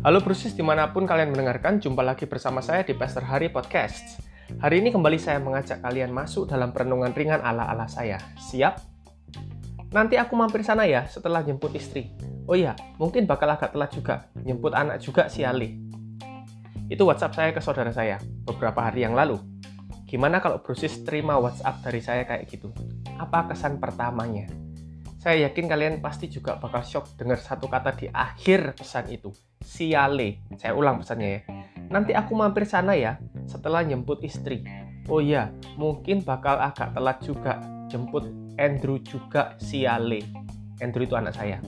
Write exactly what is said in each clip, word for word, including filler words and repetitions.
Halo Brusis, dimanapun kalian mendengarkan, jumpa lagi bersama saya di Pastor Hari Podcast. Hari ini kembali saya mengajak kalian masuk dalam perenungan ringan ala-ala saya. Siap? Nanti aku mampir sana ya setelah jemput istri. Oh iya, mungkin bakal agak telat juga, jemput anak juga si Ali. Itu WhatsApp saya ke saudara saya beberapa hari yang lalu. Gimana kalau Brusis terima WhatsApp dari saya kayak gitu? Apa kesan pertamanya? Saya yakin kalian pasti juga bakal shock dengar satu kata di akhir pesan itu. Siale. Saya ulang pesannya ya. Nanti aku mampir sana ya setelah jemput istri. Oh iya, mungkin bakal agak telat juga. Jemput Andrew juga siale. Andrew itu anak saya.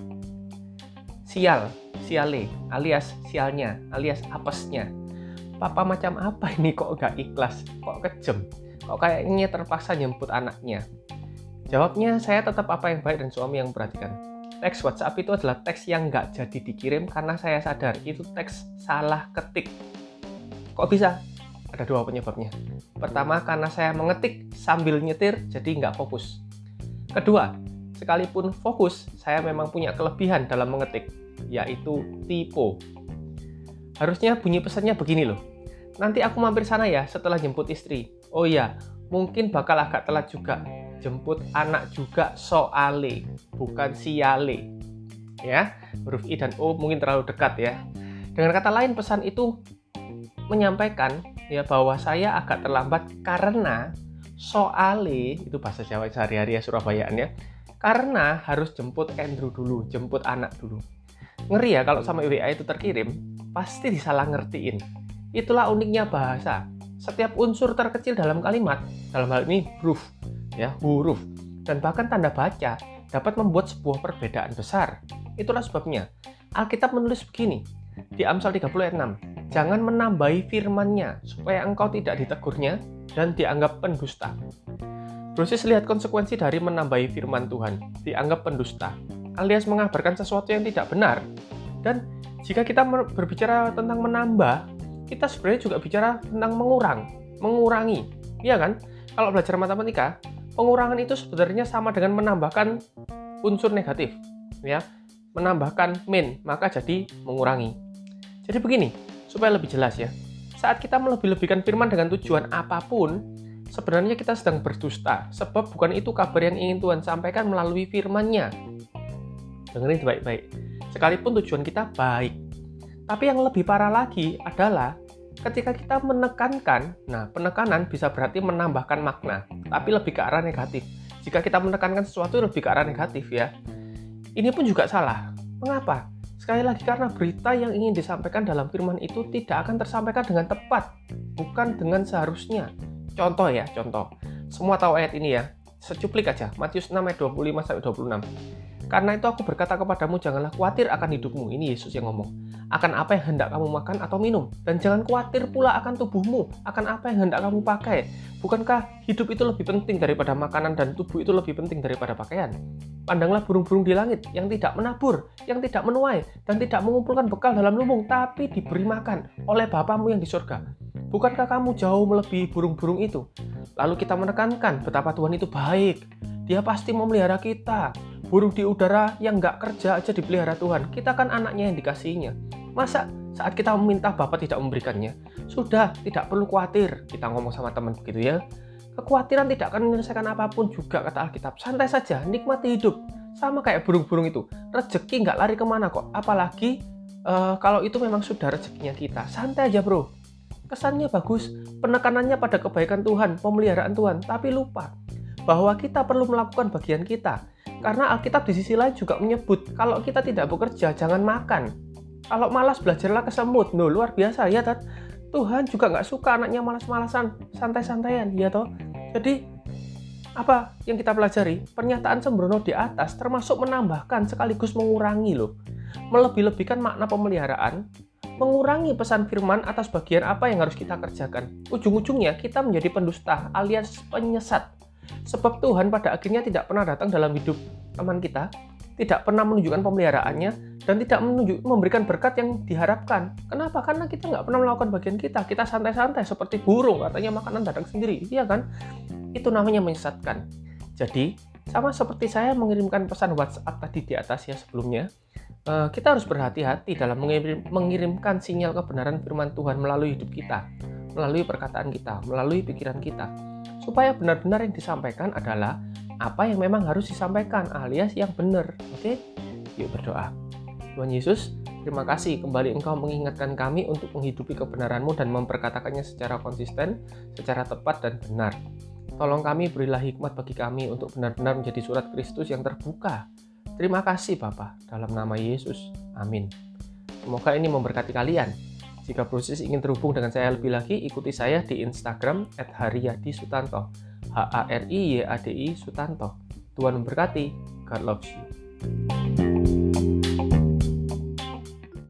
Sial, siale, alias sialnya, alias apesnya. Papa macam apa ini kok gak ikhlas? Kok kejem? Kok kayaknya terpaksa jemput anaknya? Jawabnya, saya tetap apa yang baik dan suami yang memperhatikan. Teks WhatsApp itu adalah teks yang nggak jadi dikirim karena saya sadar itu teks salah ketik. Kok bisa? Ada dua penyebabnya. Pertama, karena saya mengetik sambil nyetir, jadi nggak fokus. Kedua, sekalipun fokus, saya memang punya kelebihan dalam mengetik, yaitu typo. Harusnya bunyi pesannya begini loh. Nanti aku mampir sana ya setelah jemput istri. Oh iya, mungkin bakal agak telat juga. Jemput anak juga soale, bukan siale. Ya, huruf I dan O mungkin terlalu dekat ya. Dengan kata lain, pesan itu menyampaikan ya bahwa saya agak terlambat karena soale, itu bahasa Jawa sehari-hari ya, Surabayaan ya. Karena harus jemput Andrew dulu, jemput anak dulu. Ngeri ya kalau sama W A itu terkirim, pasti disalah ngertiin. Itulah uniknya bahasa. Setiap unsur terkecil dalam kalimat, dalam hal ini huruf, ya, huruf, dan bahkan tanda baca dapat membuat sebuah perbedaan besar. Itulah sebabnya Alkitab menulis begini di Amsal tiga puluh ayat enam, jangan menambahi firman-Nya supaya engkau tidak ditegurnya dan dianggap pendusta. Brusis lihat konsekuensi dari menambahi firman Tuhan, dianggap pendusta, alias mengabarkan sesuatu yang tidak benar. Dan jika kita berbicara tentang menambah, kita sebenarnya juga bicara tentang mengurang, mengurangi, iya kan? Kalau belajar matematika, pengurangan itu sebenarnya sama dengan menambahkan unsur negatif, ya, menambahkan min, maka jadi mengurangi. Jadi begini, supaya lebih jelas ya, saat kita melebih-lebihkan firman dengan tujuan apapun, sebenarnya kita sedang berdusta, sebab bukan itu kabar yang ingin Tuhan sampaikan melalui firman-Nya. Dengerin baik-baik, sekalipun tujuan kita baik. Tapi yang lebih parah lagi adalah ketika kita menekankan, nah penekanan bisa berarti menambahkan makna, tapi lebih ke arah negatif. Jika kita menekankan sesuatu lebih ke arah negatif ya, ini pun juga salah. Mengapa? Sekali lagi karena berita yang ingin disampaikan dalam firman itu tidak akan tersampaikan dengan tepat, bukan dengan seharusnya. Contoh ya, contoh. Semua tahu ayat ini ya, secuplik aja, Matius enam ayat dua puluh lima sampai dua puluh enam. Karena itu aku berkata kepadamu, janganlah khawatir akan hidupmu. Ini Yesus yang ngomong. Akan apa yang hendak kamu makan atau minum. Dan jangan khawatir pula akan tubuhmu. Akan apa yang hendak kamu pakai. Bukankah hidup itu lebih penting daripada makanan dan tubuh itu lebih penting daripada pakaian? Pandanglah burung-burung di langit yang tidak menabur, yang tidak menuai, dan tidak mengumpulkan bekal dalam lumbung, tapi diberi makan oleh Bapamu yang di surga. Bukankah kamu jauh melebihi burung-burung itu? Lalu kita menekankan betapa Tuhan itu baik. Dia pasti memelihara kita. Burung di udara yang nggak kerja aja dipelihara Tuhan. Kita kan anaknya yang dikasihinya. Masa saat kita meminta Bapa tidak memberikannya? Sudah, tidak perlu khawatir. Kita ngomong sama teman begitu ya. Kekhawatiran tidak akan menyelesaikan apapun juga, kata Alkitab. Santai saja, nikmati hidup. Sama kayak burung-burung itu. Rezeki nggak lari kemana kok. Apalagi uh, kalau itu memang sudah rezekinya kita. Santai aja bro. Kesannya bagus. Penekanannya pada kebaikan Tuhan, pemeliharaan Tuhan. Tapi lupa bahwa kita perlu melakukan bagian kita. Karena Alkitab di sisi lain juga menyebut, kalau kita tidak bekerja, jangan makan. Kalau malas, belajarlah kesemut. Loh, luar biasa ya, Tat. Tuhan juga nggak suka anaknya malas-malasan, santai-santaian, ya toh. Jadi, apa yang kita pelajari? Pernyataan sembrono di atas termasuk menambahkan sekaligus mengurangi loh. Melebih-lebihkan makna pemeliharaan, mengurangi pesan firman atas bagian apa yang harus kita kerjakan. Ujung-ujungnya kita menjadi pendusta alias penyesat. Sebab Tuhan pada akhirnya tidak pernah datang dalam hidup teman kita, tidak pernah menunjukkan pemeliharaannya, dan tidak menunjuk, memberikan berkat yang diharapkan. Kenapa? Karena kita nggak pernah melakukan bagian kita. Kita santai-santai seperti burung, katanya makanan datang sendiri, iya kan? Itu namanya menyesatkan. Jadi, sama seperti saya mengirimkan pesan WhatsApp tadi di atas ya sebelumnya, Uh, kita harus berhati-hati dalam mengirim, mengirimkan sinyal kebenaran firman Tuhan melalui hidup kita, melalui perkataan kita, melalui pikiran kita, supaya benar-benar yang disampaikan adalah apa yang memang harus disampaikan, alias yang benar. Oke? Yuk berdoa. Tuhan Yesus, terima kasih kembali Engkau mengingatkan kami untuk menghidupi kebenaran-Mu dan memperkatakannya secara konsisten, secara tepat dan benar. Tolong kami, berilah hikmat bagi kami untuk benar-benar menjadi surat Kristus yang terbuka. Terima kasih Bapa, dalam nama Yesus. Amin. Semoga ini memberkati kalian. Jika proses ingin terhubung dengan saya lebih lagi, ikuti saya di Instagram et haryadi sutanto. H A R I Y A D I Sutanto. Tuhan memberkati. God loves you.